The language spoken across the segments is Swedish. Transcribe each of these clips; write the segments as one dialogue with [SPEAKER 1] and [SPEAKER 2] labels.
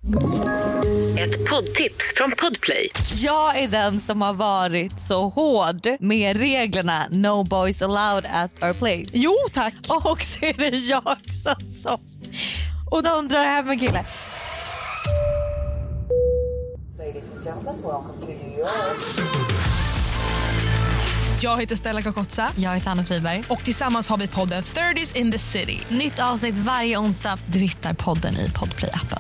[SPEAKER 1] Ett poddtips från Podplay.
[SPEAKER 2] Jag är den som har varit så hård med reglerna No Boys Allowed at our place.
[SPEAKER 3] Jo, tack.
[SPEAKER 2] Och så är det jag som och de drar hem en kille.
[SPEAKER 3] Jag heter Stella Kakotza.
[SPEAKER 2] Jag heter Anna Friberg.
[SPEAKER 3] Och tillsammans har vi podden 30s in the city.
[SPEAKER 2] Nytt avsnitt varje onsdag. Du hittar podden i Podplay-appen.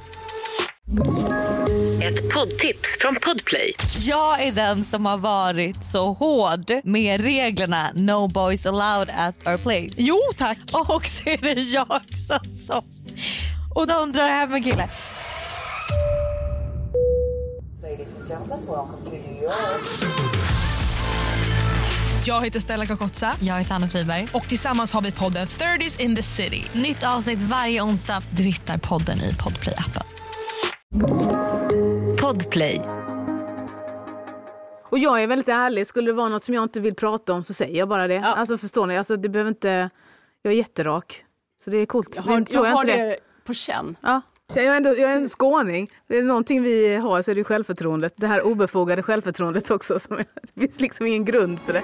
[SPEAKER 1] Ett poddtips från Podplay.
[SPEAKER 2] Jag är den som har varit så hård med reglerna No Boys Allowed at our place.
[SPEAKER 3] Jo, tack.
[SPEAKER 2] Och så är det jag som och de drar hem en kille.
[SPEAKER 3] Jag heter Stella Kakotza.
[SPEAKER 2] Jag heter Anna Friberg.
[SPEAKER 3] Och tillsammans har vi podden 30s in the city.
[SPEAKER 2] Nytt avsnitt varje onsdag. Du hittar podden i Podplay-appen.
[SPEAKER 1] Podplay.
[SPEAKER 4] Och jag är väldigt ärlig. Skulle det vara något som jag inte vill prata om så säger jag bara det. Ja. Alltså förstår ni? Alltså, det behöver inte... Jag är jätterak. Så det är coolt.
[SPEAKER 5] Jag har det på känn.
[SPEAKER 4] Ja. Jag är en skåning. Det är någonting vi har så är det självförtroendet. Det här obefogade självförtroendet också. Det finns liksom ingen grund för det.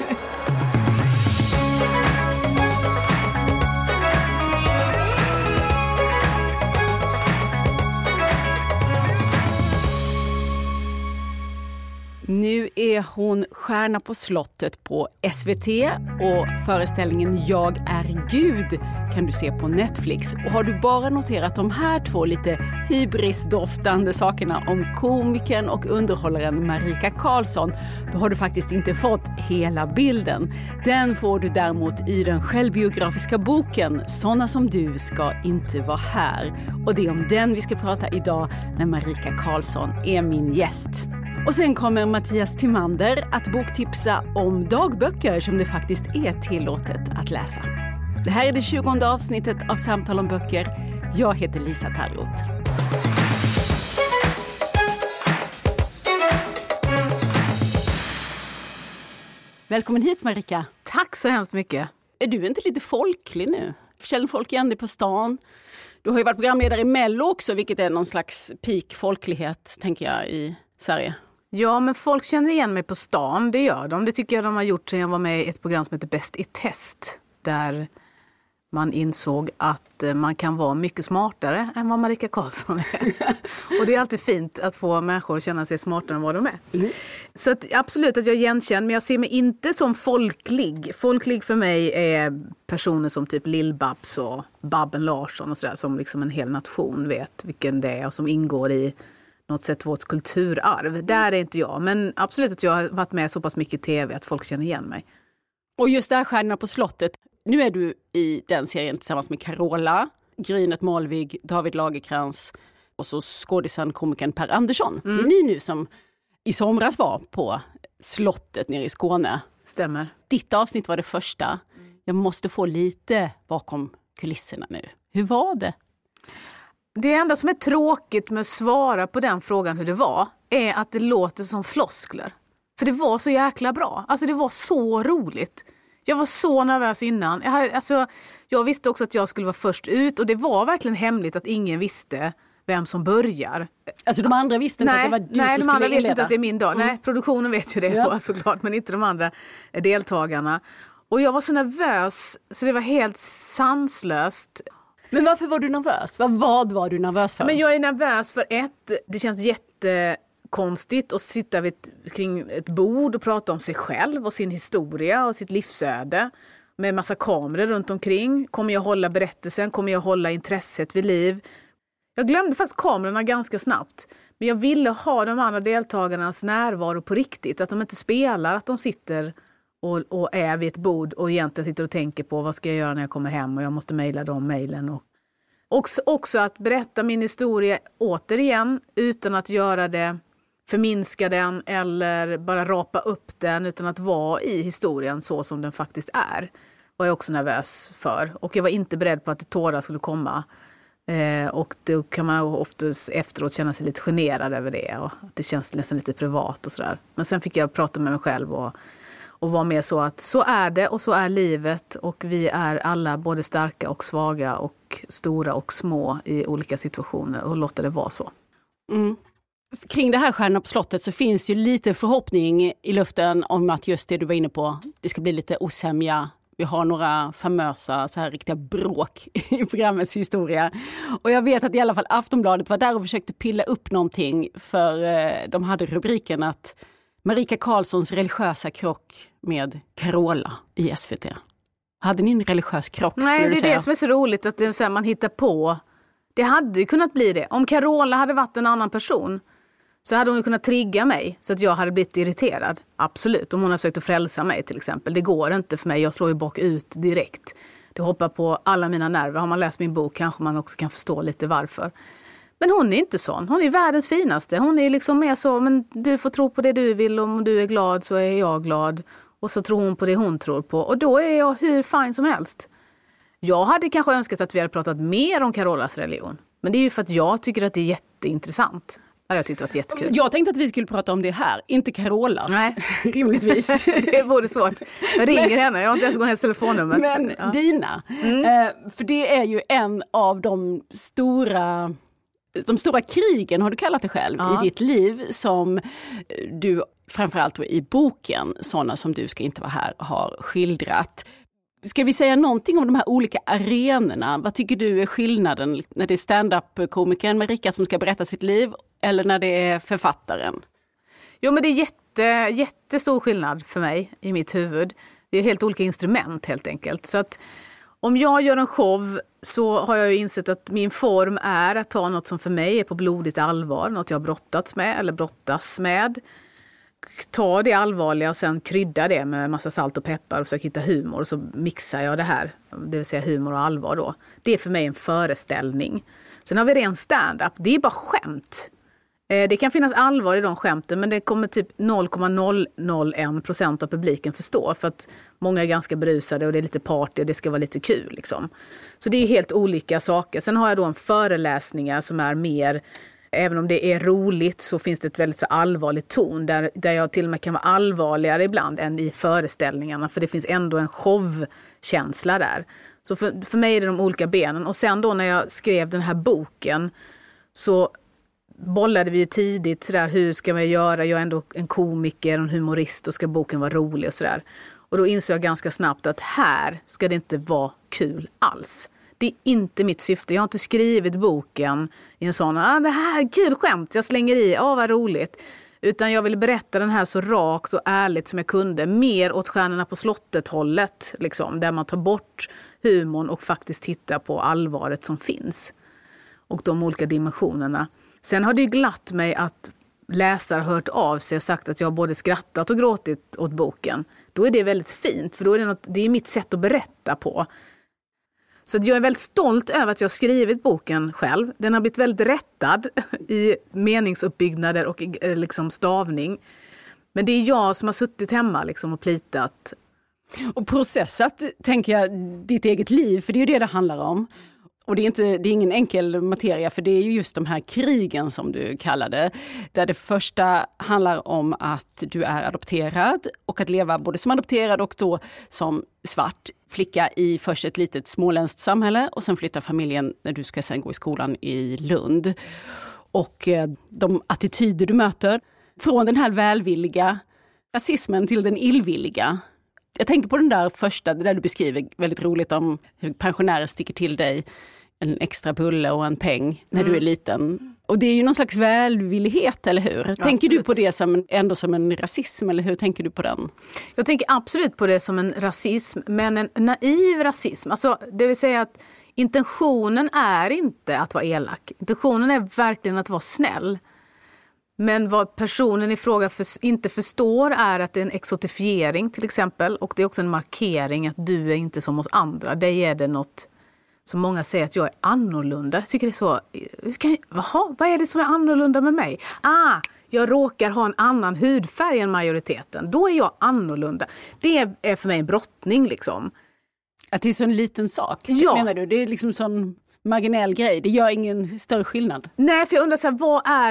[SPEAKER 5] Nu är hon stjärna på slottet på SVT och föreställningen Jag är Gud kan du se på Netflix. Och har du bara noterat de här två lite hybrisdoftande sakerna om komikern och underhållaren Marika Karlsson, då har du faktiskt inte fått hela bilden. Den får du däremot i den självbiografiska boken Såna som du ska inte vara här. Och det är om den vi ska prata idag när Marika Karlsson är min gäst. Och sen kommer Mattias Timander att boktipsa om dagböcker som det faktiskt är tillåtet att läsa. Det här är det 20:e avsnittet av Samtal om böcker. Jag heter Lisa Tallroth. Välkommen hit, Marika.
[SPEAKER 4] Tack så hemskt mycket.
[SPEAKER 5] Är du inte lite folklig nu? Känner folk igen dig på stan? Du har ju varit programledare i Mello också, vilket är någon slags peak folklighet, tänker jag, i Sverige.
[SPEAKER 4] Ja, men folk känner igen mig på stan, det gör de. Det tycker jag de har gjort sedan jag var med i ett program som heter Bäst i test. Där man insåg att man kan vara mycket smartare än vad Marika Karlsson är. Och det är alltid fint att få människor att känna sig smartare än vad de är. Mm. Så att, absolut att jag är igenkänd, men jag ser mig inte som folklig. Folklig för mig är personer som typ Lill-Babs och Babben Larsson och sådär, som liksom en hel nation vet vilken det är och som ingår i något sätt vårt kulturarv. Där är inte jag. Men absolut att jag har varit med så pass mycket i tv att folk känner igen mig.
[SPEAKER 5] Och just där Stjärnorna på slottet. Nu är du i den serien tillsammans med Carola, Grynet Malvig, David Lagerkrans och så skådisen komikern Per Andersson. Det är ni nu som i somras var på slottet nere i Skåne.
[SPEAKER 4] Stämmer.
[SPEAKER 5] Ditt avsnitt var det första. Jag måste få lite bakom kulisserna nu. Hur var det?
[SPEAKER 4] Det enda som är tråkigt med att svara på den frågan hur det var är att det låter som floskler. För det var så jäkla bra. Alltså det var så roligt. Jag var så nervös innan. Jag visste också att jag skulle vara först ut och det var verkligen hemligt att ingen visste vem som börjar.
[SPEAKER 5] Alltså de andra visste inte att det var du som skulle inleda?
[SPEAKER 4] Nej, de andra vet inte att det är min dag. Nej, produktionen vet ju det då, såklart, men inte de andra deltagarna. Och jag var så nervös så det var helt sanslöst.
[SPEAKER 5] Men varför var du nervös? Vad var du nervös för?
[SPEAKER 4] Men jag är nervös för det känns jättekonstigt att sitta kring ett bord och prata om sig själv och sin historia och sitt livsöde med massa kameror runt omkring. Kommer jag hålla berättelsen? Kommer jag hålla intresset vid liv? Jag glömde faktiskt kamerorna ganska snabbt. Men jag ville ha de andra deltagarnas närvaro på riktigt. Att de inte spelar, att de sitter och är vid ett bord och egentligen sitter och tänker på vad ska jag göra när jag kommer hem och jag måste mejla de mejlen. Och också att berätta min historia återigen utan att göra det, förminska den eller bara rapa upp den, utan att vara i historien så som den faktiskt är. Var jag också nervös för. Och jag var inte beredd på att tårar skulle komma. Och då kan man ofta efteråt känna sig lite generad över det. Och att det känns nästan lite privat och sådär. Men sen fick jag prata med mig själv och vara med så att så är det och så är livet. Och vi är alla både starka och svaga och stora och små i olika situationer. Och låta det vara så.
[SPEAKER 5] Kring det här Stjärnorna på slottet så finns ju lite förhoppning i luften om att just det du var inne på, det ska bli lite osämja. Vi har några famösa så här riktiga bråk i programmets historia. Och jag vet att i alla fall Aftonbladet var där och försökte pilla upp någonting, för de hade rubriken att Marika Karlssons religiösa krock med Carola i SVT. Hade ni en religiös krock?
[SPEAKER 4] Nej, det är det som är så roligt, att det är så här, man hittar på. Det hade ju kunnat bli det. Om Carola hade varit en annan person så hade hon ju kunnat trigga mig så att jag hade blivit irriterad. Absolut, om hon har försökt att frälsa mig till exempel. Det går inte för mig, jag slår ju bak ut direkt. Det hoppar på alla mina nerver. Har man läst min bok kanske man också kan förstå lite varför. Men hon är inte sån, hon är världens finaste. Hon är liksom mer så, men du får tro på det du vill, om du är glad så är jag glad. Och så tror hon på det hon tror på. Och då är jag hur fin som helst. Jag hade kanske önskat att vi hade pratat mer om Carolas religion. Men det är ju för att jag tycker att det är jätteintressant. Jag tyckte det var jättekul.
[SPEAKER 5] Jag tänkte att vi skulle prata om det här, inte Carolas.
[SPEAKER 4] Nej,
[SPEAKER 5] rimligtvis.
[SPEAKER 4] Det är både svårt. Jag ringer henne, jag har inte ens gått hennes telefonnummer.
[SPEAKER 5] Men ja. Dina, för det är ju en av de stora krigen, har du kallat det själv, i ditt liv, som du framförallt i boken Såna som du ska inte vara här har skildrat. Ska vi säga någonting om de här olika arenorna? Vad tycker du är skillnaden när det är stand-up-komikern Marika som ska berätta sitt liv eller när det är författaren?
[SPEAKER 4] Jo, men det är jättestor skillnad för mig i mitt huvud. Det är helt olika instrument helt enkelt. Så att om jag gör en show så har jag ju insett att min form är att ta något som för mig är på blodigt allvar. Något jag brottats med eller brottas med. Ta det allvarliga och sen krydda det med massa salt och peppar och försöka hitta humor. Och så mixar jag det här, det vill säga humor och allvar då. Det är för mig en föreställning. Sen har vi ren stand-up, det är bara skämt. Det kan finnas allvar i de skämten, men det kommer typ 0,001% av publiken förstå. För att många är ganska berusade och det är lite party och det ska vara lite kul liksom. Så det är helt olika saker. Sen har jag då en föreläsningar som är mer... Även om det är roligt så finns det ett väldigt så allvarligt ton där jag till och med kan vara allvarligare ibland än i föreställningarna. För det finns ändå en showkänsla där. Så för mig är det de olika benen. Och sen då när jag skrev den här boken så bollade vi ju tidigt sådär, hur ska man göra? Jag är ändå en komiker och en humorist och ska boken vara rolig och sådär. Och då insåg jag ganska snabbt att här ska det inte vara kul alls. Det är inte mitt syfte. Jag har inte skrivit boken i en sån, det här är kul skämt, jag slänger i, vad roligt. Utan jag ville berätta den här så rakt och ärligt som jag kunde. Mer åt Stjärnorna på slottet hållet, liksom, där man tar bort humorn och faktiskt tittar på allvaret som finns. Och de olika dimensionerna. Sen har det ju glatt mig att läsare har hört av sig och sagt att jag både skrattat och gråtit åt boken. Då är det väldigt fint, för då är det är mitt sätt att berätta på. Så jag är väldigt stolt över att jag har skrivit boken själv. Den har blivit väldigt rättad i meningsuppbyggnader och liksom stavning. Men det är jag som har suttit hemma liksom och plitat.
[SPEAKER 5] Och processat, tänker jag, ditt eget liv, för det är ju det handlar om. Och det är ingen enkel materia, för det är ju just de här krigen som du kallade. Där det första handlar om att du är adopterad och att leva både som adopterad och då som svart flicka i först ett litet småländskt samhälle och sen flyttar familjen när du ska sen gå i skolan i Lund. Och de attityder du möter från den här välvilliga rasismen till den illvilliga. Jag tänker på den där första, där du beskriver väldigt roligt om hur pensionärer sticker till dig en extra bulle och en peng när du är liten. Och det är ju någon slags välvillighet, eller hur? Ja, tänker du på det som en rasism, eller hur tänker du på den? Jag
[SPEAKER 4] tänker absolut på det som en rasism, men en naiv rasism. Alltså, det vill säga att intentionen är inte att vara elak. Intentionen är verkligen att vara snäll. Men vad personen i fråga inte förstår är att det är en exotifiering till exempel. Och det är också en markering att du är inte som oss andra. Det är det något som många säger att jag är annorlunda. Jag tycker det är så, vad är det som är annorlunda med mig? Jag råkar ha en annan hudfärg än majoriteten. Då är jag annorlunda. Det är för mig en brottning liksom.
[SPEAKER 5] Att det är så en liten sak, menar du? Det är liksom sån marginell grej. Det gör ingen större skillnad.
[SPEAKER 4] Nej, för jag undrar så här,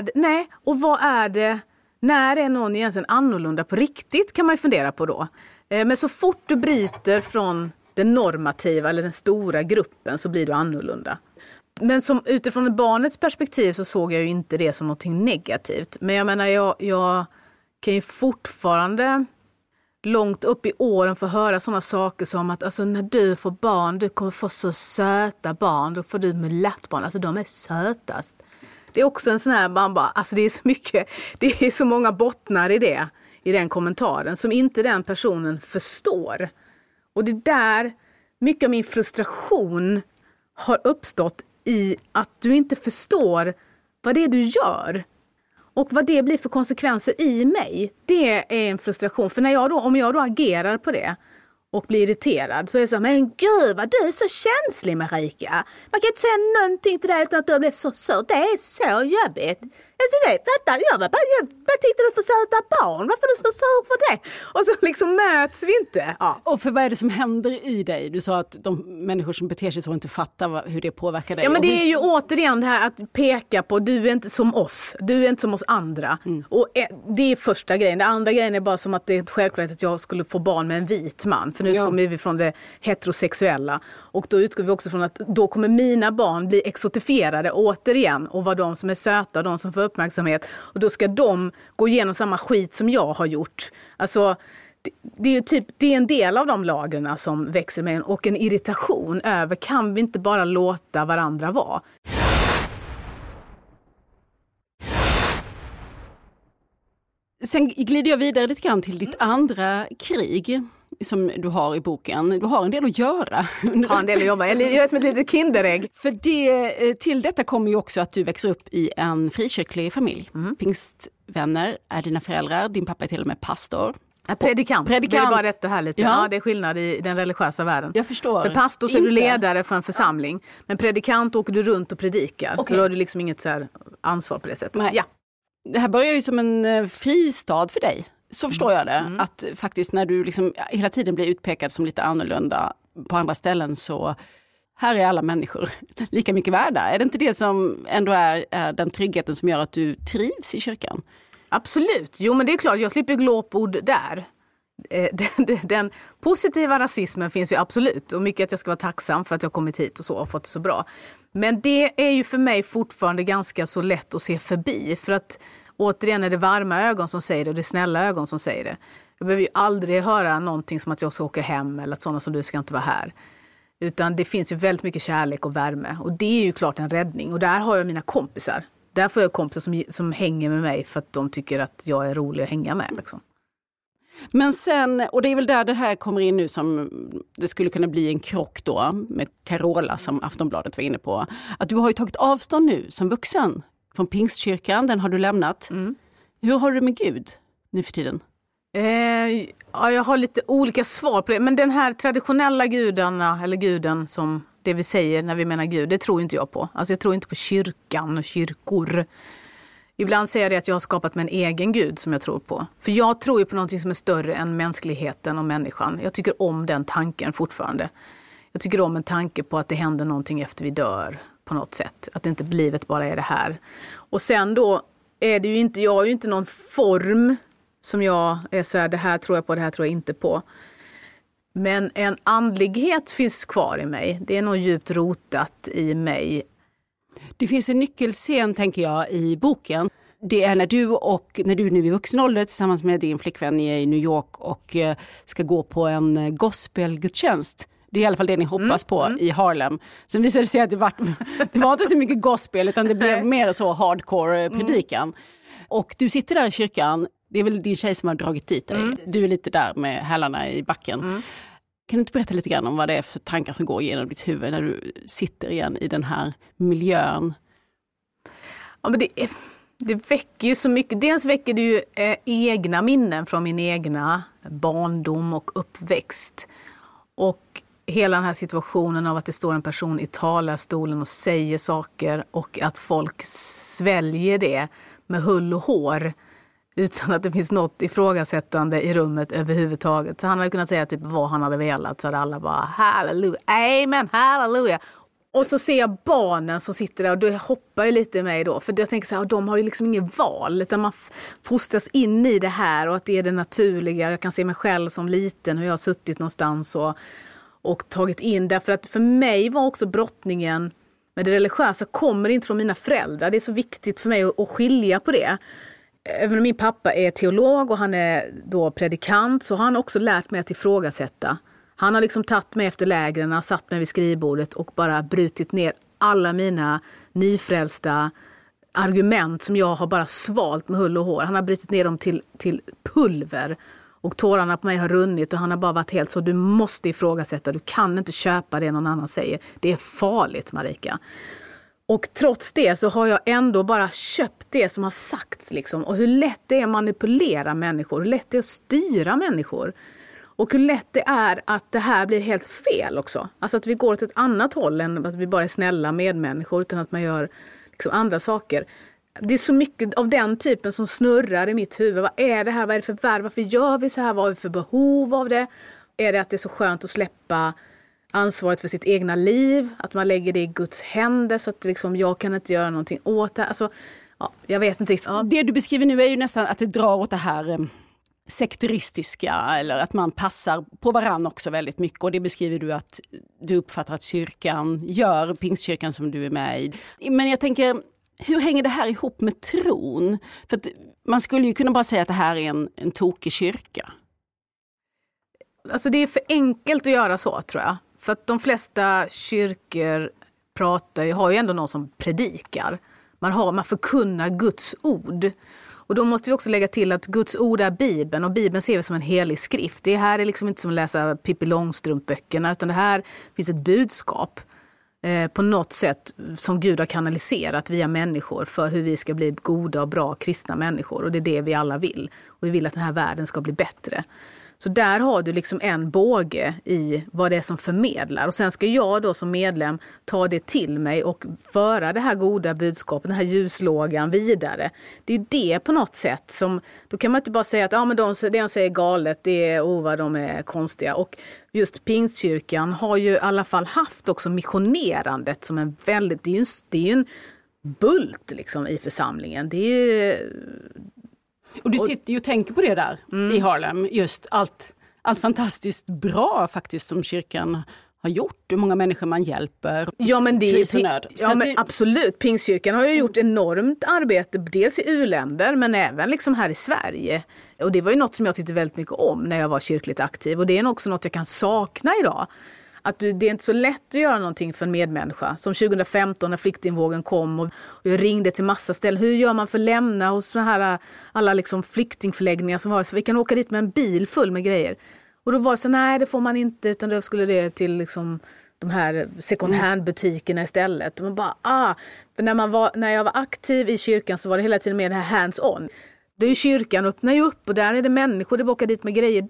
[SPEAKER 4] vad är det när är någon egentligen annorlunda på riktigt, kan man ju fundera på då. Men så fort du bryter från den normativa eller den stora gruppen så blir du annorlunda. Men som utifrån ett barnets perspektiv så såg jag ju inte det som någonting negativt. Men jag menar, jag kan ju fortfarande långt upp i åren få höra sådana saker som att alltså, när du får barn, du kommer få så söta barn, då får du mulattbarn, alltså de är sötast. Det är också en sån här, man bara, alltså det är så mycket, det är så många bottnar i det, i den kommentaren som inte den personen förstår. Och det där, mycket av min frustration har uppstått i att du inte förstår vad det är du gör. Och vad det blir för konsekvenser i mig, det är en frustration. För om jag då agerar på det och blir irriterad så är det så, men gud vad du är så känslig, Marika. Man kan inte säga någonting till dig utan att du blir så sur. Det är så jobbigt. Alltså det, fattar jag bara tittar du för söta barn. Varför är du så sur för det? Och så liksom möts vi inte. Ja.
[SPEAKER 5] Och för vad är det som händer i dig? Du sa att de människor som beter sig så inte fattar hur det påverkar dig.
[SPEAKER 4] Ja, men det är ju återigen det här att peka på, du är inte som oss. Du är inte som oss andra. Och det är första grejen. Det andra grejen är bara som att det är självklart att jag skulle få barn med en vit man. För nu utgår vi från det heterosexuella. Och då utgår vi också från att då kommer mina barn bli exotifierade återigen och vara de som är söta, de som får uppmärksamhet. Och då ska de gå igenom samma skit som jag har gjort. Alltså, det är ju typ, det är en del av de lagren som växer med en och en irritation över, kan vi inte bara låta varandra vara?
[SPEAKER 5] Sen glider jag vidare lite grann till ditt andra krig som du har i boken. Du har en del att göra.
[SPEAKER 4] Ja, en del att jobba. Jag är som ett litet kinderägg.
[SPEAKER 5] För till detta kommer ju också att du växer upp i en frikyrklig familj. Pingstvänner är dina föräldrar. Din pappa är till och med pastor.
[SPEAKER 4] Predikant. Det är bara detta här lite. Ja, det är skillnad i den religiösa världen.
[SPEAKER 5] Jag förstår.
[SPEAKER 4] För pastor så är du ledare för en församling. Men predikant åker du runt och predikar. Okay. Då har du liksom inget så här ansvar på det sättet.
[SPEAKER 5] Nej. Ja. Det här börjar ju som en fristad för dig. Så förstår jag det. Att faktiskt när du liksom hela tiden blir utpekad som lite annorlunda på andra ställen, så här är alla människor lika mycket värda. Är det inte det som ändå är den tryggheten som gör att du trivs i kyrkan?
[SPEAKER 4] Absolut. Jo, men det är klart, jag slipper glåpord där. Den positiva rasismen finns ju absolut. Och mycket att jag ska vara tacksam för att jag har kommit hit och så och fått det så bra. Men det är ju för mig fortfarande ganska så lätt att se förbi. För att återigen är det varma ögon som säger det och det är snälla ögon som säger det. Jag behöver ju aldrig höra någonting som att jag ska åka hem eller att sådana som du ska inte vara här. Utan det finns ju väldigt mycket kärlek och värme. Och det är ju klart en räddning. Och där har jag mina kompisar. Där får jag kompisar som hänger med mig för att de tycker att jag är rolig att hänga med. Liksom.
[SPEAKER 5] Men sen, och det är väl där det här kommer in nu som det skulle kunna bli en krock då med Carola som Aftonbladet var inne på. Att du har ju tagit avstånd nu som vuxen från Pingstkyrkan, den har du lämnat. Hur har du med Gud nu för tiden?
[SPEAKER 4] Ja, jag har lite olika svar på det. Men den här traditionella gudarna, eller guden som det vi säger när vi menar Gud, det tror inte jag på. Alltså jag tror inte på kyrkan och kyrkor. Ibland säger jag det att jag har skapat mig en egen gud som jag tror på. För jag tror ju på någonting som är större än mänskligheten och människan. Jag tycker om den tanken fortfarande. Jag tycker om en tanke på att det händer någonting efter vi dör på något sätt. Att inte livet bara är det här. Och sen då är det ju inte, jag har ju inte någon form som jag är så här, det här tror jag på, det här tror jag inte på. Men en andlighet finns kvar i mig. Det är nog djupt rotat i mig.
[SPEAKER 5] Det finns en nyckelscen, tänker jag, i boken. Det är när du nu i vuxen ålder tillsammans med din flickvän är i New York och ska gå på en gospelgudstjänst. Det är i alla fall det ni hoppas på i Harlem. Sen visade det sig att det var inte så mycket gospel utan det blev mer så hardcore predikan. Och du sitter där i kyrkan, det är väl din tjej som har dragit dit dig. Du är lite där med hälarna i backen. Kan du inte berätta lite grann om vad det är för tankar som går genom ditt huvud när du sitter igen i den här miljön?
[SPEAKER 4] Ja, men det väcker ju så mycket. Dels väcker det ju egna minnen från min egna barndom och uppväxt. Och hela den här situationen av att det står en person i talarstolen och säger saker och att folk sväljer det med hull och hår utan att det finns något ifrågasättande i rummet överhuvudtaget. Så han hade kunnat säga typ vad han hade velat, så hade alla bara halleluja, amen, halleluja. Och så ser jag barnen som sitter där och då hoppar jag lite i mig då. För jag tänker så här, de har ju liksom ingen val utan man fostras in i det här och att det är det naturliga. Jag kan se mig själv som liten hur jag har suttit någonstans och tagit in. Därför att för mig var också brottningen Men det religiösa kommer inte från mina föräldrar. Det är så viktigt för mig att skilja på det. Även om min pappa är teolog och han är då predikant, så har han också lärt mig att ifrågasätta. Han har liksom tagit mig efter lägren, satt mig vid skrivbordet och bara brutit ner alla mina nyfrälsta argument som jag har bara svalt med hull och hår. Han har brutit ner dem till pulver. Och tårarna på mig har runnit och han har bara varit helt så, du måste ifrågasätta, du kan inte köpa det någon annan säger. Det är farligt, Marika. Och trots det så har jag ändå bara köpt det som har sagts liksom. Och hur lätt det är att manipulera människor, hur lätt det är att styra människor. Och hur lätt det är att det här blir helt fel också. Alltså att vi går åt ett annat håll än att vi bara är snälla medmänniskor utan att man gör liksom andra saker. Det är så mycket av den typen som snurrar i mitt huvud. Vad är det här? Vad är det för värld? Varför gör vi så här? Vad är det för behov av det? Är det att det är så skönt att släppa ansvaret för sitt egna liv? Att man lägger det i Guds händer så att liksom, jag kan inte göra någonting åt det. Alltså, ja, jag vet inte riktigt. Ja.
[SPEAKER 5] Det du beskriver nu är ju nästan att det drar åt det här sekteristiska, eller att man passar på varann också väldigt mycket. Och det beskriver du att du uppfattar att kyrkan gör, Pingstkyrkan som du är med i. Men jag tänker, hur hänger det här ihop med tron? För att man skulle ju kunna bara säga att det här är en tokig kyrka.
[SPEAKER 4] Alltså det är för enkelt att göra så, tror jag. För att de flesta kyrkor har ju ändå någon som predikar. Man förkunnar Guds ord. Och då måste vi också lägga till att Guds ord är Bibeln, och Bibeln ser vi som en helig skrift. Det här är liksom inte som att läsa Pippi Långstrump-böckerna, utan det här finns ett budskap på något sätt som Gud har kanaliserat via människor för hur vi ska bli goda och bra kristna människor. Och det är det vi alla vill. Och vi vill att den här världen ska bli bättre. Så där har du liksom en båge i vad det är som förmedlar. Och sen ska jag då som medlem ta det till mig och föra det här goda budskapet, den här ljuslågan vidare. Det är det på något sätt som, då kan man inte bara säga att men det de säger galet, det är vad de är konstiga. Och just Pingstkyrkan har ju i alla fall haft också missionerandet som en väldigt, det är ju en bult liksom i församlingen. Det är ju...
[SPEAKER 5] Och du sitter ju och tänker på det där i Harlem. Just allt fantastiskt bra faktiskt som kyrkan har gjort. Hur många människor man hjälper.
[SPEAKER 4] Ja, men det är absolut. Pingstkyrkan har ju gjort enormt arbete. Dels i u-länder men även liksom här i Sverige. Och det var ju något som jag tyckte väldigt mycket om när jag var kyrkligt aktiv. Och det är också något jag kan sakna idag. Att det är inte så lätt att göra någonting för en medmänniska. Som 2015 när flyktingvågen kom och jag ringde till massa ställen. Hur gör man för att lämna hos så här, alla liksom flyktingförläggningar som var så vi kan åka dit med en bil full med grejer. Och då var det så, nej det får man inte, utan då skulle det till liksom de här second hand-butikerna istället. Och man bara, när jag var aktiv i kyrkan så var det hela tiden med det här hands-on. Det är ju kyrkan öppnar ju upp och där är det människor, det åker dit med grejer.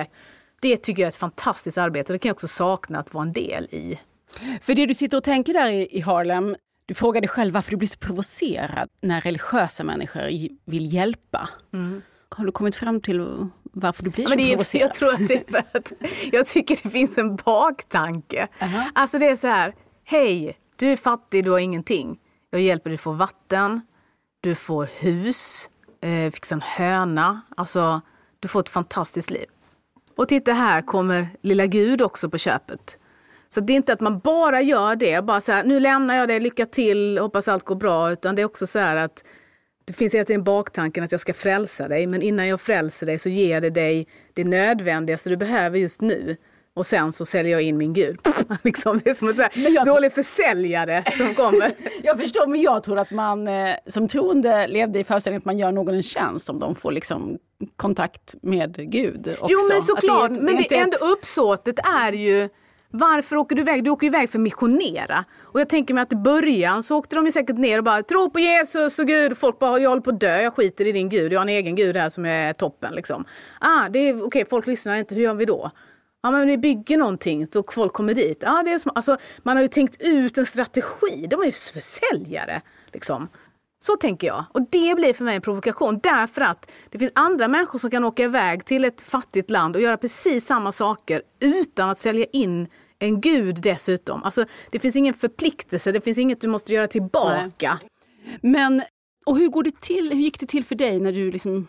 [SPEAKER 4] Det tycker jag är ett fantastiskt arbete och det kan jag också sakna att vara en del i.
[SPEAKER 5] För det du sitter och tänker där i Harlem, du frågar dig själv varför du blir så provocerad när religiösa människor vill hjälpa. Har du kommit fram till varför du blir så provocerad?
[SPEAKER 4] Jag tror att det är för att jag tycker det finns en baktanke. Alltså det är så här, hej, du är fattig, du har ingenting. Jag hjälper dig att få vatten, du får hus, fixa en höna. Alltså, du får ett fantastiskt liv. Och titta här kommer lilla Gud också på köpet. Så det är inte att man bara gör det. Bara så här, nu lämnar jag det, lycka till, hoppas allt går bra. Utan det är också så här att det finns hela tiden baktanken att jag ska frälsa dig. Men innan jag frälser dig så ger det dig det nödvändigaste du behöver just nu. Och sen så säljer jag in min Gud. Liksom, det är som en dålig försäljare som kommer.
[SPEAKER 5] Jag förstår, men jag tror att man som troende levde i föreställningen att man gör någon en tjänst om de får liksom kontakt med Gud också.
[SPEAKER 4] Jo, men såklart. Men det ändå uppsåtet är ju, varför åker du iväg? Du åker iväg för att missionera. Och jag tänker mig att i början så åkte de ju säkert ner och bara tro på Jesus och Gud. Och folk bara, jag håller på att dö, jag skiter i din Gud. Jag har en egen Gud här som är toppen. Liksom. Det är okej, folk lyssnar inte, hur gör vi då? Ja, men vi bygger någonting så folk kommer dit. Ja, det är alltså, man har ju tänkt ut en strategi. De är ju försäljare. Liksom. Så tänker jag. Och det blir för mig en provokation. Därför att det finns andra människor som kan åka iväg till ett fattigt land och göra precis samma saker utan att sälja in en Gud dessutom. Alltså, det finns ingen förpliktelse. Det finns inget du måste göra tillbaka.
[SPEAKER 5] Nej. Men, och hur går det till? Hur gick det till för dig när du liksom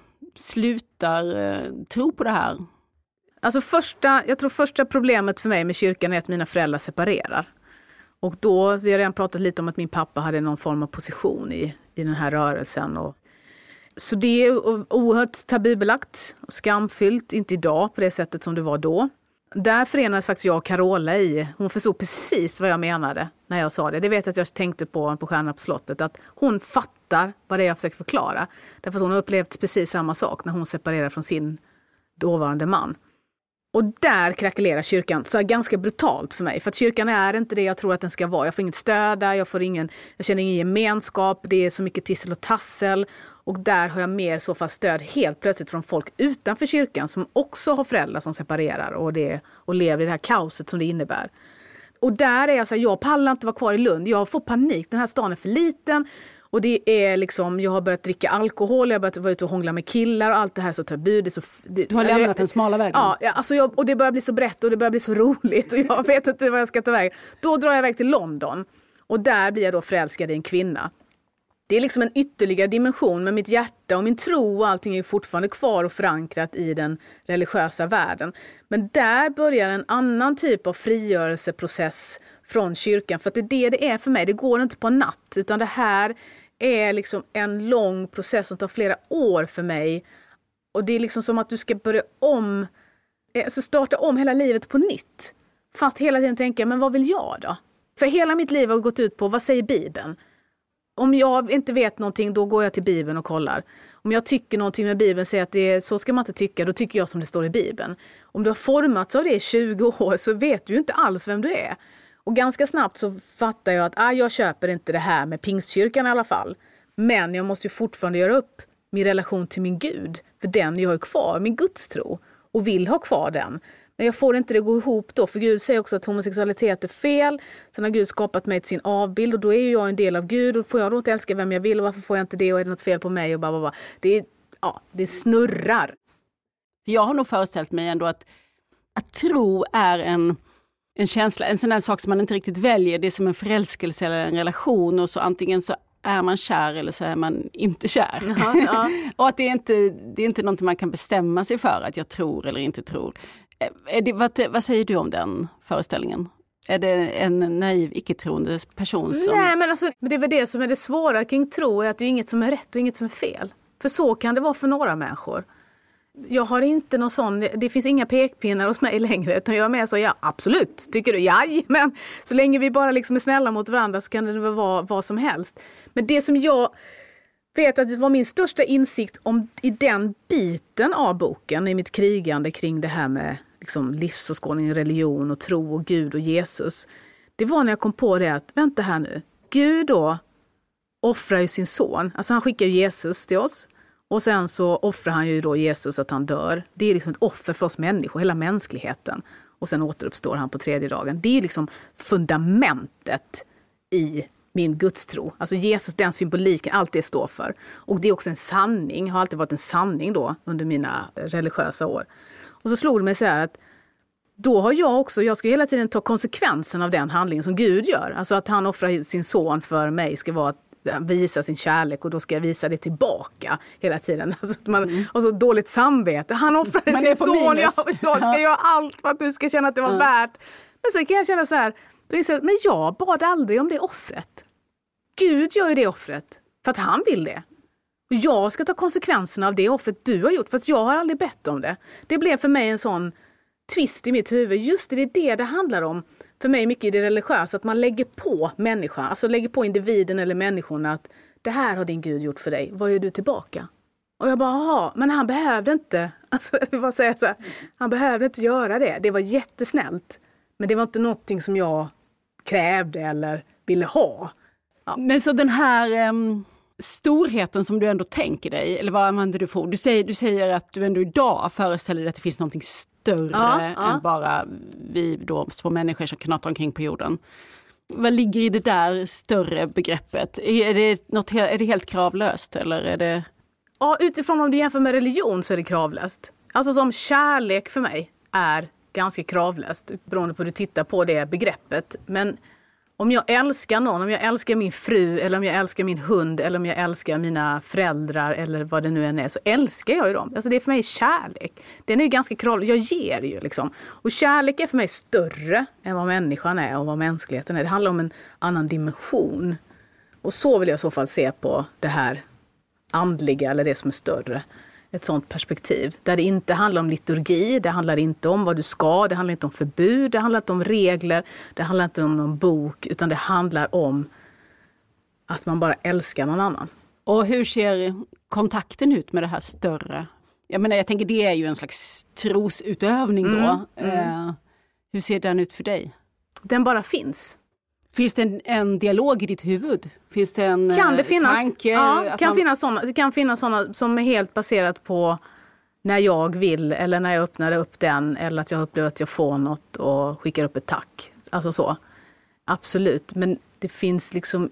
[SPEAKER 5] slutar tro på det här? Alltså
[SPEAKER 4] jag tror första problemet för mig med kyrkan är att mina föräldrar separerar. Och då, vi har redan pratat lite om att min pappa hade någon form av position i den här rörelsen. Så det är oerhört tabubelagt och skamfyllt, inte idag på det sättet som det var då. Där förenades faktiskt jag och Carola i. Hon förstod precis vad jag menade när jag sa det. Det vet jag att jag tänkte på Stjärnorna på slottet. Att hon fattar vad det är jag försöker förklara. Därför att hon har upplevt precis samma sak när hon separerar från sin dåvarande man. Och där krackelerar kyrkan så ganska brutalt för mig. För att kyrkan är inte det jag tror att den ska vara. Jag får inget stöd där, jag känner ingen gemenskap. Det är så mycket tissel och tassel. Och där har jag mer så fast stöd helt plötsligt från folk utanför kyrkan som också har föräldrar som separerar och lever i det här kaoset som det innebär. Och där är jag så här, jag pallar inte vara kvar i Lund. Jag får panik, den här stan är för liten. Och det är liksom, jag har börjat dricka alkohol, jag har börjat vara ute och hångla med killar och allt det här så tabu.
[SPEAKER 5] Du har lämnat den smala vägen.
[SPEAKER 4] Ja, alltså och det börjar bli så brett och det börjar bli så roligt och jag vet inte vad jag ska ta vägen. Då drar jag iväg till London och där blir jag då förälskad i en kvinna. Det är liksom en ytterligare dimension, med mitt hjärta och min tro och allting är fortfarande kvar och förankrat i den religiösa världen. Men där börjar en annan typ av frigörelseprocess från kyrkan, för att det är för mig. Det går inte på en natt, utan det här är liksom en lång process som tar flera år för mig. Och det är liksom som att du ska börja starta om hela livet på nytt. Fast hela tiden tänka, men vad vill jag då? För hela mitt liv har gått ut på, vad säger Bibeln? Om jag inte vet någonting, då går jag till Bibeln och kollar. Om jag tycker någonting med Bibeln, säger att så ska man inte tycka, då tycker jag som det står i Bibeln. Om du har formats av det i 20 år så vet du ju inte alls vem du är. Och ganska snabbt så fattar jag att jag köper inte det här med Pingstkyrkan i alla fall. Men jag måste ju fortfarande göra upp min relation till min Gud. För den jag har kvar, min gudstro. Och vill ha kvar den. Men jag får inte det gå ihop då. För Gud säger också att homosexualitet är fel. Sen har Gud skapat mig till sin avbild. Och då är ju jag en del av Gud. Och får jag då inte älska vem jag vill? Och varför får jag inte det? Och är det något fel på mig? Och bara. Det snurrar.
[SPEAKER 5] Jag har nog föreställt mig ändå att tro är en känsla. En sån där sak som man inte riktigt väljer. Det är som en förälskelse eller en relation. Och så antingen så är man kär eller så är man inte kär. Ja. Och att det är inte något man kan bestämma sig för att jag tror eller inte tror. Vad säger du om den föreställningen? Är det en naiv, icke-troende person som...
[SPEAKER 4] Nej, men alltså, det är väl det som är det svåra kring tro, är att det är inget som är rätt och inget som är fel. För så kan det vara för några människor. Jag har inte någon sån, det finns inga pekpinnar hos mig längre, utan jag är med så, ja, absolut, tycker du, men så länge vi bara liksom är snälla mot varandra så kan det väl vara vad som helst. Men det som jag vet att det var min största insikt om i den biten av boken, i mitt krigande kring det här med liksom livsåskådning, religion och tro och Gud och Jesus, det var när jag kom på det att, vänta här nu, Gud då offrar ju sin son, alltså han skickar ju Jesus till oss. Och sen så offrar han ju då Jesus att han dör. Det är liksom ett offer för oss människor, hela mänskligheten. Och sen återuppstår han på 3:e dagen. Det är liksom fundamentet i min gudstro. Alltså Jesus, den symboliken, allt det står för. Och det är också en sanning, har alltid varit en sanning då under mina religiösa år. Och så slog det mig så här att då har jag ska hela tiden ta konsekvensen av den handlingen som Gud gör. Alltså att han offrar sin son för mig ska vara att visa sin kärlek och då ska jag visa det tillbaka hela tiden. Alltså och så dåligt samvete. Han offrade sin son. Jag ska göra allt för att du ska känna att det var värt. Men så kan jag känna så här. Men jag bad aldrig om det offret. Gud gör ju det offret för att han vill det. Och jag ska ta konsekvenserna av det offret du har gjort för att jag har aldrig bett om det. Det blev för mig en sån twist i mitt huvud. Just det handlar om. För mig mycket i det religiösa, att man lägger på människan, alltså lägger på individen eller människorna att det här har din Gud gjort för dig, vad gör du tillbaka? Och jag bara, men han behövde inte, alltså jag vill bara säga så här, han behövde inte göra det, det var jättesnällt, men det var inte någonting som jag krävde eller ville ha. Ja.
[SPEAKER 5] Men så den här storheten som du ändå tänker dig, eller vad använder du för? Du säger att du ändå idag föreställer dig att det finns någonting större än bara vi då små människor som knattar omkring på jorden. Vad ligger i det där större begreppet? Är det helt kravlöst eller är det...
[SPEAKER 4] Ja, utifrån om du jämför med religion så är det kravlöst. Alltså som kärlek för mig är ganska kravlöst beroende på hur du tittar på det begreppet. Men Om jag älskar någon, om jag älskar min fru eller om jag älskar min hund eller om jag älskar mina föräldrar eller vad det nu än är, så älskar jag ju dem. Alltså det är för mig kärlek. Den är ju ganska krånglig. Jag ger ju liksom. Och kärlek är för mig större än vad människan är och vad mänskligheten är. Det handlar om en annan dimension. Och så vill jag i så fall se på det här andliga eller det som är större. Ett sånt perspektiv. Där det inte handlar om liturgi, det handlar inte om vad du ska, det handlar inte om förbud, det handlar inte om regler, det handlar inte om någon bok, utan det handlar om att man bara älskar någon annan.
[SPEAKER 5] Och hur ser kontakten ut med det här större? Jag tänker det är ju en slags trosutövning då. Hur ser den ut för dig?
[SPEAKER 4] Den bara finns.
[SPEAKER 5] Finns det en dialog i ditt huvud? Finns det en tanke?
[SPEAKER 4] Ja, det kan finnas sådana som är helt baserat på när jag vill eller när jag öppnar upp den eller att jag upplever att jag får något och skickar upp ett tack. Alltså så. Absolut. Men det finns liksom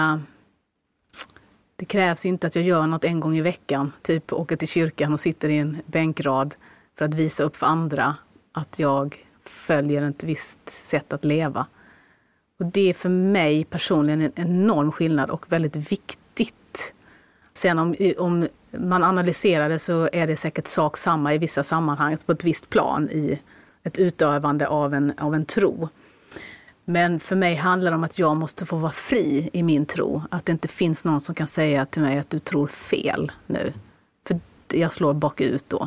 [SPEAKER 4] det krävs inte att jag gör något en gång i veckan. Typ åka till kyrkan och sitter i en bänkrad för att visa upp för andra att jag följer ett visst sätt att leva. Och det är för mig personligen en enorm skillnad och väldigt viktigt. Sen om man analyserar det så är det säkert sak samma i vissa sammanhang på ett visst plan i ett utövande av en tro. Men för mig handlar det om att jag måste få vara fri i min tro. Att det inte finns någon som kan säga till mig att du tror fel nu. För jag slår bakut då.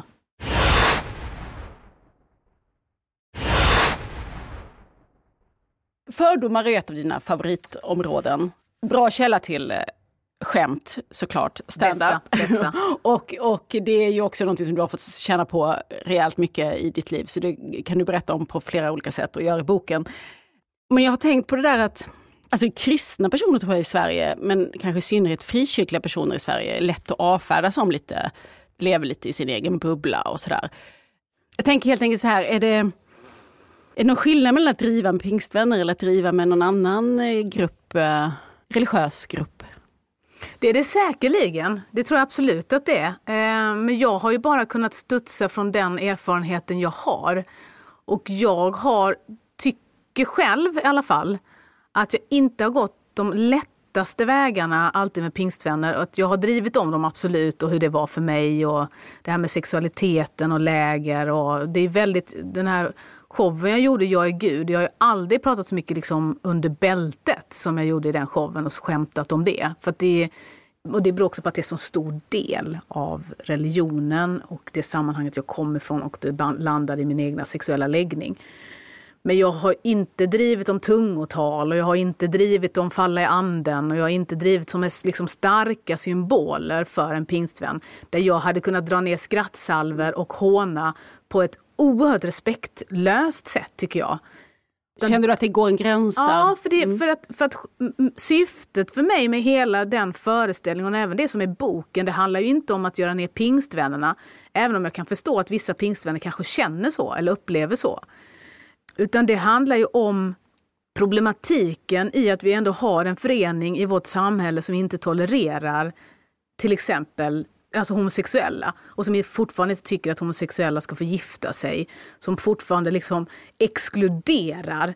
[SPEAKER 5] Fördomar är ett av dina favoritområden. Bra källa till skämt såklart. Stand-up.
[SPEAKER 4] Bästa.
[SPEAKER 5] och det är ju också något som du har fått känna på rejält mycket i ditt liv. Så det kan du berätta om på flera olika sätt och göra i boken. Men jag har tänkt på det där att kristna personer tror jag i Sverige, men kanske i synnerhet frikyrkliga personer i Sverige är lätt att avfärda som lever lite i sin egen bubbla och sådär. Jag tänker helt enkelt så här, är det någon skillnad mellan att driva med pingstvänner eller att driva med någon annan religiös grupp?
[SPEAKER 4] Det är det säkerligen. Det tror jag absolut att det är. Men jag har ju bara kunnat studsa från den erfarenheten jag har. Och jag tycker själv i alla fall att jag inte har gått de lättaste vägarna alltid med pingstvänner. Att jag har drivit om dem absolut och hur det var för mig och det här med sexualiteten och läger. Och det är väldigt, den här showen jag gjorde, Jag är Gud. Jag har ju aldrig pratat så mycket liksom under bältet som jag gjorde i den showen och skämtat om det. För att det beror också på att det är så stor del av religionen och det sammanhanget jag kommer ifrån och det landar i min egna sexuella läggning. Men jag har inte drivit om tungotal och jag har inte drivit om falla i anden och jag har inte drivit som liksom starka symboler för en pingstvän där jag hade kunnat dra ner skrattsalver och håna på ett oerhört respektlöst sätt tycker jag.
[SPEAKER 5] Känner du att det går en gräns där?
[SPEAKER 4] Ja, för att syftet för mig med hela den föreställningen och även det som är boken, det handlar ju inte om att göra ner pingstvännerna, även om jag kan förstå att vissa pingstvänner kanske känner så eller upplever så. Utan det handlar ju om problematiken i att vi ändå har en förening i vårt samhälle som inte tolererar till exempel homosexuella och som fortfarande inte tycker att homosexuella ska få gifta sig, som fortfarande liksom exkluderar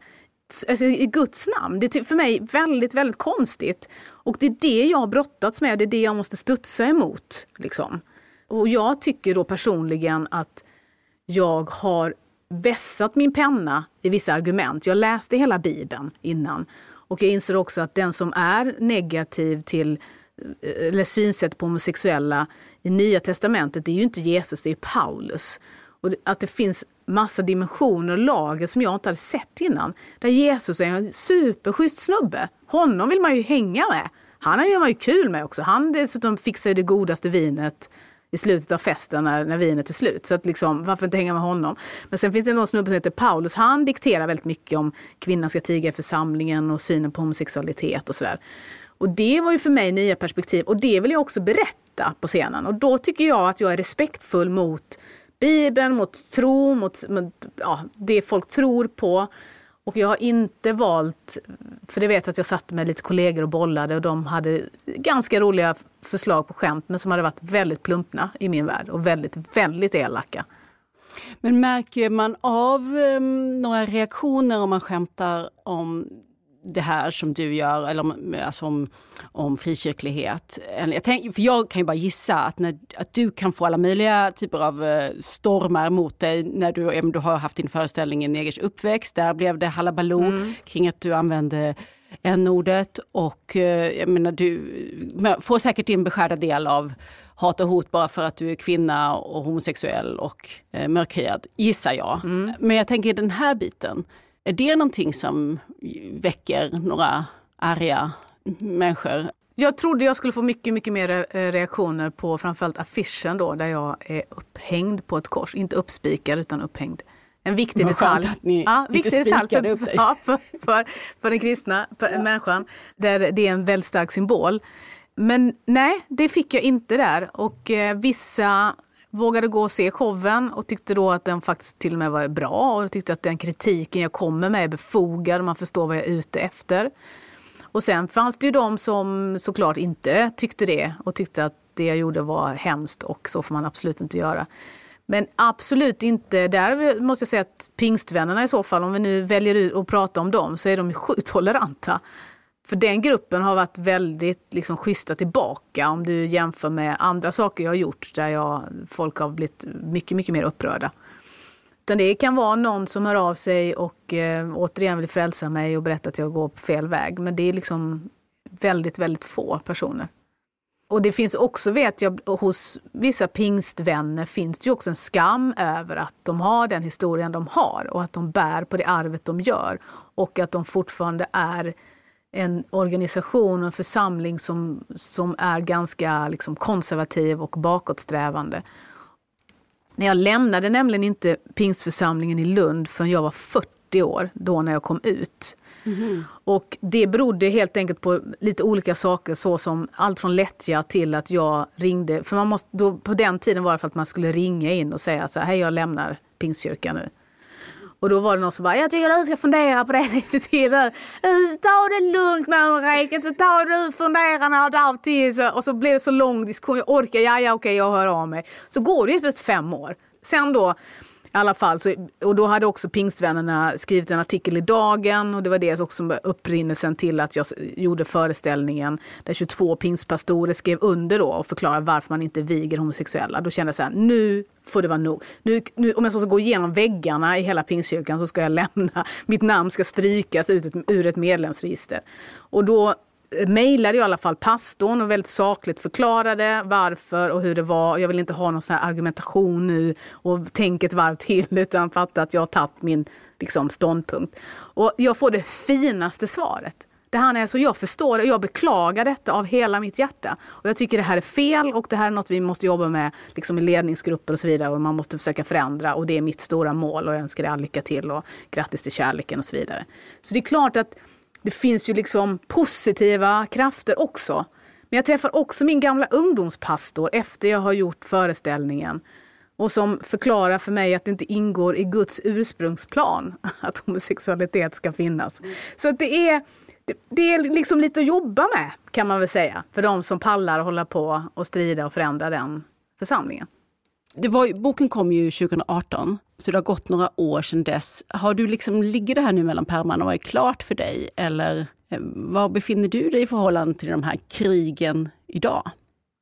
[SPEAKER 4] i Guds namn. Det är för mig väldigt, väldigt konstigt. Och det är det jag har brottats med, det är det jag måste studsa emot. Liksom. Och jag tycker då personligen att jag har vässat min penna i vissa argument. Jag läste hela Bibeln innan. Och jag inser också att den som är negativ till eller synsätt på homosexuella i Nya testamentet, det är ju inte Jesus, det är Paulus. Och att det finns massa dimensioner och lager som jag inte hade sett innan. Där Jesus är en superschysst snubbe. Honom vill man ju hänga med. Han gör man ju kul med också. Han dessutom fixar det godaste vinet i slutet av festen när vinet är slut. Så att liksom, varför inte hänga med honom? Men sen finns det någon snubbe som heter Paulus. Han dikterar väldigt mycket om kvinnan ska tiga i församlingen och synen på homosexualitet och sådär. Och det var ju för mig nya perspektiv. Och det vill jag också berätta på scenen. Och då tycker jag att jag är respektfull mot Bibeln, mot tro, mot det folk tror på. Och jag har inte valt, för det vet att jag satt med lite kollegor och bollade och de hade ganska roliga förslag på skämt men som hade varit väldigt plumpna i min värld och väldigt, väldigt elaka.
[SPEAKER 5] Men märker man av några reaktioner om man skämtar om det här som du gör, eller om frikyrklighet. För jag kan ju bara gissa att du kan få alla möjliga typer av stormar mot dig när du har haft din föreställning i Negers uppväxt. Där blev det halabaloo kring att du använde n-ordet, och jag menar, du får säkert din beskärda del av hat och hot bara för att du är kvinna och homosexuell och mörkhyad, gissar jag. Men jag tänker den här biten, är det någonting som väcker några arga människor?
[SPEAKER 4] Jag trodde jag skulle få mycket, mycket mer reaktioner på framförallt affischen då, där jag är upphängd på ett kors. Inte uppspikad utan upphängd. En viktig detalj. Viktig detalj för den kristna människan. Där det är en väldigt stark symbol. Men nej, det fick jag inte där. Och vissa vågade gå och se showen och tyckte då att den faktiskt till och med var bra. Och tyckte att den kritiken jag kommer med är befogad. Man förstår vad jag är ute efter. Och sen fanns det ju de som såklart inte tyckte det. Och tyckte att det jag gjorde var hemskt och så får man absolut inte göra. Men absolut inte, där måste jag säga att pingstvännerna i så fall, om vi nu väljer ut att prata om dem, så är de ju sjukt toleranta. För den gruppen har varit väldigt liksom schyssta tillbaka om du jämför med andra saker jag har gjort där folk har blivit mycket, mycket mer upprörda. Utan det kan vara någon som hör av sig och återigen vill frälsa mig och berätta att jag går på fel väg. Men det är liksom väldigt, väldigt få personer. Och det finns också, vet jag, hos vissa pingstvänner finns det ju också en skam över att de har den historien de har och att de bär på det arvet de gör och att de fortfarande är en organisation och en församling som är ganska liksom konservativ och bakåtsträvande. Jag lämnade nämligen inte pingstförsamlingen i Lund förrän jag var 40 år, då när jag kom ut. Och det berodde helt enkelt på lite olika saker, så som allt från lättja till att jag ringde, för man måste, då, på den tiden var det för att man skulle ringa in och säga så här: hej, jag lämnar pingstkyrkan nu. Och då var det någon som bara, jag tycker du ska fundera på det lite till. Ta det lugnt med Ulrika, så ta du fundera när dag till. Och så blev det så lång diskussion, jag orkar, okej, jag hör av mig. Så går det just 5 år. Sen då, i alla fall, och då hade också pingstvännerna skrivit en artikel i Dagen, och det var det också upprinnelsen till att jag gjorde föreställningen där 22 pingstpastorer skrev under då och förklarade varför man inte viger homosexuella. Då kände jag så här, nu får det vara nog. Nu, om jag ska gå igenom väggarna i hela pingstkyrkan så ska jag lämna, mitt namn ska strykas ur ett medlemsregister. Och då mejlade i alla fall pastorn och väldigt sakligt förklarade varför och hur det var. Jag vill inte ha någon sån här argumentation nu och tänk ett varv till, utan fatta att jag har tagit min liksom, ståndpunkt. Och jag får det finaste svaret. Det här är så jag förstår det och jag beklagar detta av hela mitt hjärta. Och jag tycker det här är fel och det här är något vi måste jobba med liksom i ledningsgrupper och så vidare, och man måste försöka förändra, och det är mitt stora mål och jag önskar dig all lycka till och grattis till kärleken och så vidare. Så det är klart att det finns ju liksom positiva krafter också. Men jag träffar också min gamla ungdomspastor efter jag har gjort föreställningen. Och som förklarar för mig att det inte ingår i Guds ursprungsplan att homosexualitet ska finnas. Så att det är liksom lite att jobba med, kan man väl säga. För de som pallar och hålla på och strida och förändra den församlingen.
[SPEAKER 5] Boken kom ju 2018, så det har gått några år sedan dess. Har du liksom, ligger det här nu mellan pärmarna och är klart för dig? Eller var befinner du dig i förhållande till de här krigen idag?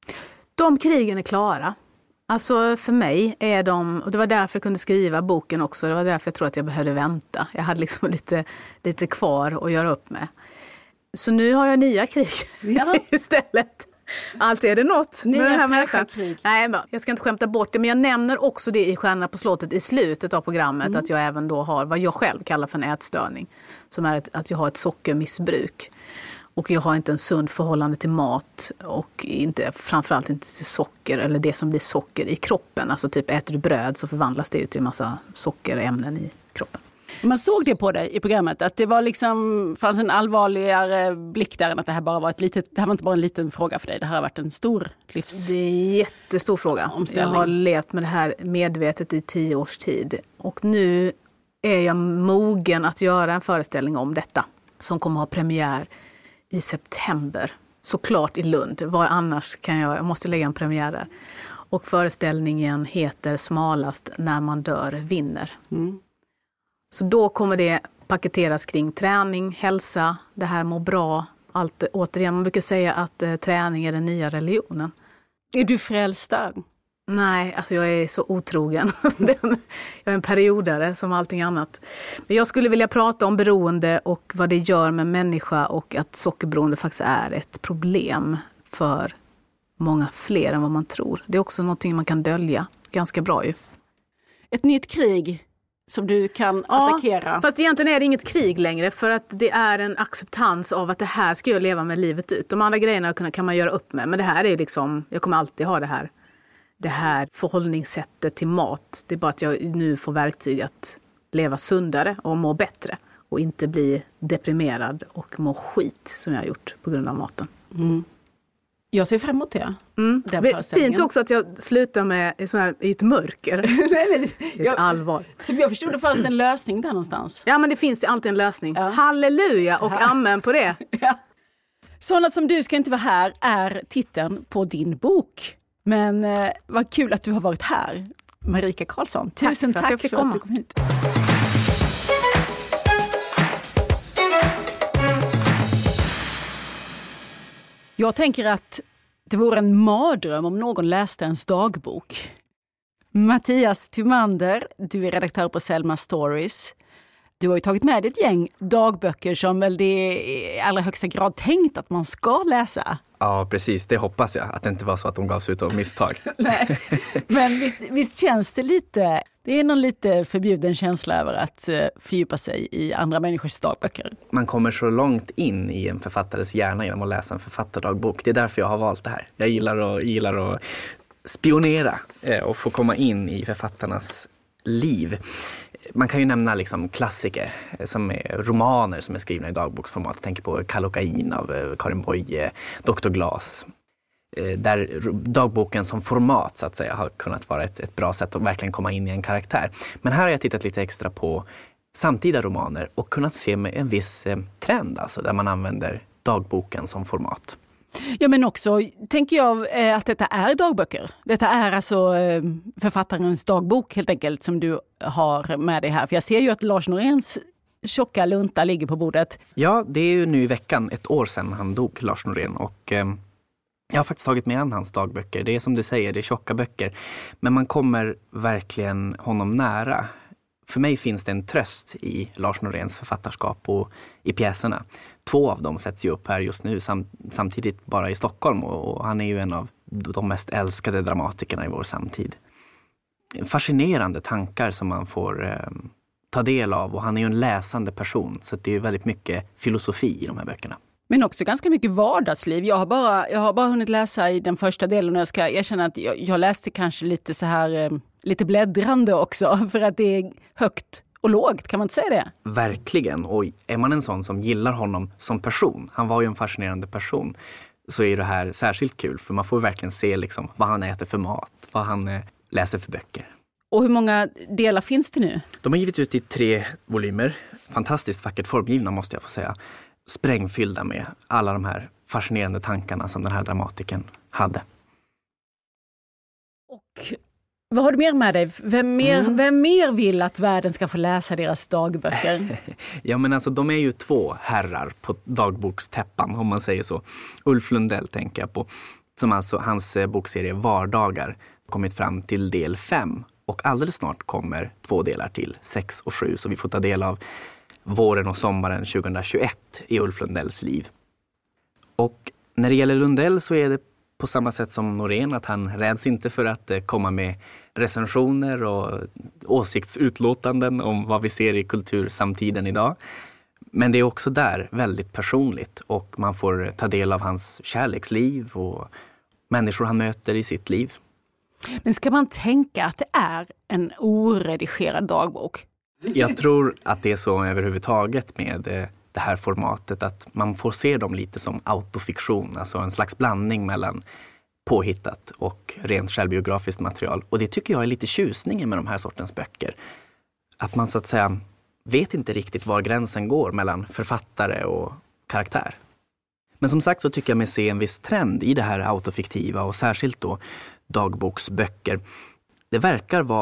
[SPEAKER 4] De krigen är klara. Alltså för mig är de, och det var därför jag kunde skriva boken också, det var därför jag tror att jag behövde vänta. Jag hade liksom lite kvar att göra upp med. Så nu har jag nya krig istället. Alltid är det något med den här människan. Nej, men jag ska inte skämta bort det, men jag nämner också det i Stjärnorna på slottet i slutet av programmet, att jag även då har vad jag själv kallar för en ätstörning, som är att jag har ett sockermissbruk. Och jag har inte en sund förhållande till mat och framförallt inte till socker eller det som blir socker i kroppen. Alltså typ äter du bröd så förvandlas det ut till en massa sockerämnen i kroppen.
[SPEAKER 5] Man såg det på dig i programmet, att det var liksom, fanns en allvarligare blick där än att det här bara var det här var inte bara en liten fråga för dig, det här har varit en stor livs.
[SPEAKER 4] Det är en jättestor fråga. Jag har levt med det här medvetet i 10 års tid och nu är jag mogen att göra en föreställning om detta som kommer ha premiär i september. Såklart i Lund. Var annars kan jag måste lägga en premiär där. Och föreställningen heter Smalast när man dör vinner. Så då kommer det paketeras kring träning, hälsa, det här må bra. Allt, återigen, man brukar säga att träning är den nya religionen.
[SPEAKER 5] Är du frälst där?
[SPEAKER 4] Nej, alltså jag är så otrogen. Jag är en periodare som allting annat. Men jag skulle vilja prata om beroende och vad det gör med människa och att sockerberoende faktiskt är ett problem för många fler än vad man tror. Det är också någonting man kan dölja ganska bra ju.
[SPEAKER 5] Ett nytt krig som du kan attackera.
[SPEAKER 4] Fast egentligen är det inget krig längre för att det är en acceptans av att det här ska jag leva med livet ut. De andra grejerna kan man göra upp med, men det här är liksom, jag kommer alltid ha det här förhållningssättet till mat. Det är bara att jag nu får verktyg att leva sundare och må bättre och inte bli deprimerad och må skit som jag har gjort på grund av maten.
[SPEAKER 5] Mm. Jag ser fram emot det.
[SPEAKER 4] Fint också att jag slutar med i ett mörker. Ett allvar.
[SPEAKER 5] Så jag förstod det fanns en lösning där någonstans.
[SPEAKER 4] Ja, men det finns alltid en lösning. Ja. Halleluja och amen på det.
[SPEAKER 5] Ja. Sådana som du ska inte vara här är titeln på din bok. Men vad kul att du har varit här, Marika Karlsson. Tusen tack för att du kom hit. Jag tänker att det vore en mardröm om någon läste ens dagbok. Mattias Tymander, du är redaktör på Selma Stories. Du har ju tagit med ett gäng dagböcker som väl det är i allra högsta grad tänkt att man ska läsa.
[SPEAKER 6] Ja, precis. Det hoppas jag. Att det inte var så att de gavs ut av misstag.
[SPEAKER 5] Nej. Men visst känns det lite... Det är någon lite förbjuden känsla över att fördjupa sig i andra människors dagböcker.
[SPEAKER 6] Man kommer så långt in i en författares hjärna genom att läsa en författardagbok. Det är därför jag har valt det här. Jag gillar att spionera och få komma in i författarnas liv. Man kan ju nämna liksom klassiker som är romaner som är skrivna i dagboksformat. Jag tänker på Kallocain av Karin Boye, Dr. Glas. Där dagboken som format så att säga har kunnat vara ett bra sätt att verkligen komma in i en karaktär. Men här har jag tittat lite extra på samtida romaner och kunnat se med en viss trend alltså, där man använder dagboken som format.
[SPEAKER 5] Ja, men också tänker jag att detta är dagböcker. Detta är alltså författarens dagbok helt enkelt som du har med dig här. För jag ser ju att Lars Noréns tjocka lunta ligger på bordet.
[SPEAKER 6] Ja, det är ju nu i veckan 1 år sedan han dog, Lars Norén. Och jag har faktiskt tagit med hans dagböcker. Det är som du säger, det är tjocka böcker. Men man kommer verkligen honom nära. För mig finns det en tröst i Lars Noréns författarskap och i pjäserna. 2 av dem sätts ju upp här just nu samtidigt bara i Stockholm och han är ju en av de mest älskade dramatikerna i vår samtid. Fascinerande tankar som man får ta del av och han är ju en läsande person så det är ju väldigt mycket filosofi i de här böckerna.
[SPEAKER 5] Men också ganska mycket vardagsliv. Jag har bara hunnit läsa i den första delen och jag känner att jag läste kanske lite så här lite bläddrande också för att det är högt och lågt, kan man inte säga det?
[SPEAKER 6] Verkligen, och är man en sån som gillar honom som person, han var ju en fascinerande person, så är det här särskilt kul för man får verkligen se liksom vad han äter för mat, vad han läser för böcker.
[SPEAKER 5] Och hur många delar finns det nu?
[SPEAKER 6] De har givit ut i 3 volymer, fantastiskt vackert formgivna måste jag få säga, sprängfyllda med alla de här fascinerande tankarna som den här dramatiken hade.
[SPEAKER 5] Och vad har du mer med dig? Vem mer vill att världen ska få läsa deras dagböcker?
[SPEAKER 6] Ja, men alltså de är ju 2 herrar på dagbokstäppan om man säger så. Ulf Lundell tänker jag på, som alltså hans bokserie Vardagar kommit fram till del 5 och alldeles snart kommer 2 delar till, 6 och 7, så vi får ta del av våren och sommaren 2021 i Ulf Lundells liv. Och när det gäller Lundell så är det på samma sätt som Norén att han räds inte för att komma med recensioner och åsiktsutlåtanden om vad vi ser i kultursamtiden idag. Men det är också där väldigt personligt och man får ta del av hans kärleksliv och människor han möter i sitt liv.
[SPEAKER 5] Men ska man tänka att det är en oredigerad dagbok?
[SPEAKER 6] Jag tror att det är så överhuvudtaget med det här formatet att man får se dem lite som autofiktion, alltså en slags blandning mellan påhittat och rent självbiografiskt material. Och det tycker jag är lite tjusningen med de här sortens böcker. Att man så att säga vet inte riktigt var gränsen går mellan författare och karaktär. Men som sagt så tycker jag mig se en viss trend i det här autofiktiva och särskilt då dagboksböcker. Det verkar vara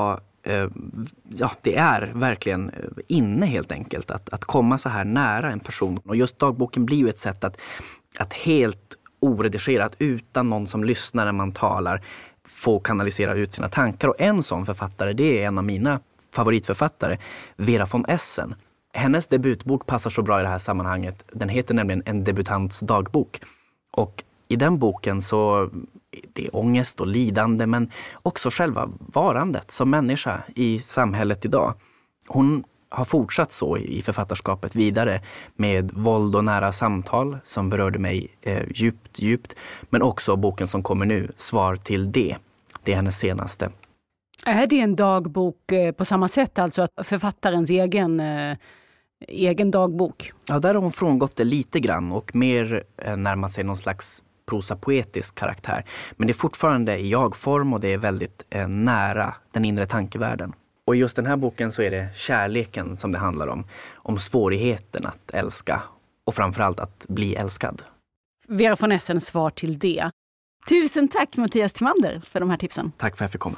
[SPEAKER 6] det är verkligen inne helt enkelt att komma så här nära en person. Och just dagboken blir ju ett sätt att helt oredigerat, utan någon som lyssnar när man talar, få kanalisera ut sina tankar. Och en sån författare, det är en av mina favoritförfattare, Vera von Essen. Hennes debutbok passar så bra i det här sammanhanget. Den heter nämligen En debutants dagbok. Och i den boken så det är ångest och lidande, men också själva varandet som människa i samhället idag. Hon har fortsatt så i författarskapet vidare med våld och nära samtal som berörde mig djupt. Men också boken som kommer nu, Svar till det. Det är hennes senaste.
[SPEAKER 5] Är det en dagbok på samma sätt, alltså att författarens egen dagbok?
[SPEAKER 6] Ja, där har hon frångått det lite grann och mer närmat sig någon slags prosapoetisk karaktär. Men det är fortfarande i jag-form och det är väldigt nära den inre tankevärlden. Och i just den här boken så är det kärleken som det handlar om svårigheten att älska och framförallt att bli älskad.
[SPEAKER 5] Vera von Essen, Svar till det. Tusen tack Mattias Timander för de här tipsen.
[SPEAKER 6] Tack för att jag fick komma.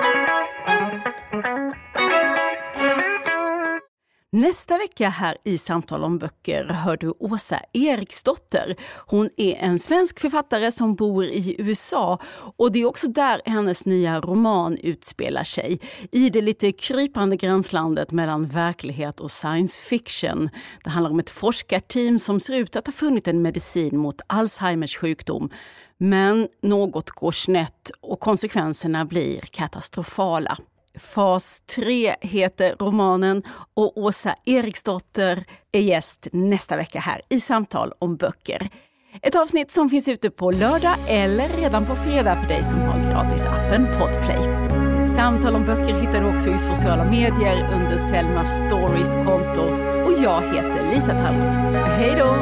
[SPEAKER 5] Nästa vecka här i Samtal om böcker hör du Åsa Eriksdotter. Hon är en svensk författare som bor i USA och det är också där hennes nya roman utspelar sig. I det lite krypande gränslandet mellan verklighet och science fiction. Det handlar om ett forskarteam som ser ut att ha funnit en medicin mot Alzheimers sjukdom. Men något går snett och konsekvenserna blir katastrofala. Fas 3 heter romanen och Åsa Eriksdotter är gäst nästa vecka här i Samtal om böcker. Ett avsnitt som finns ute på lördag eller redan på fredag för dig som har gratisappen Podplay. Samtal om böcker hittar du också i sociala medier under Selma Stories konto och jag heter Lisa Tallroth. Hej då!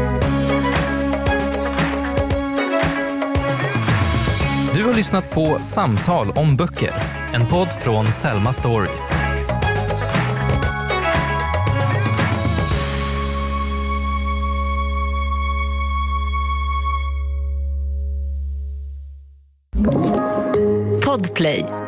[SPEAKER 7] Du har lyssnat på Samtal om böcker, en podd från Selma Stories.
[SPEAKER 1] Podplay.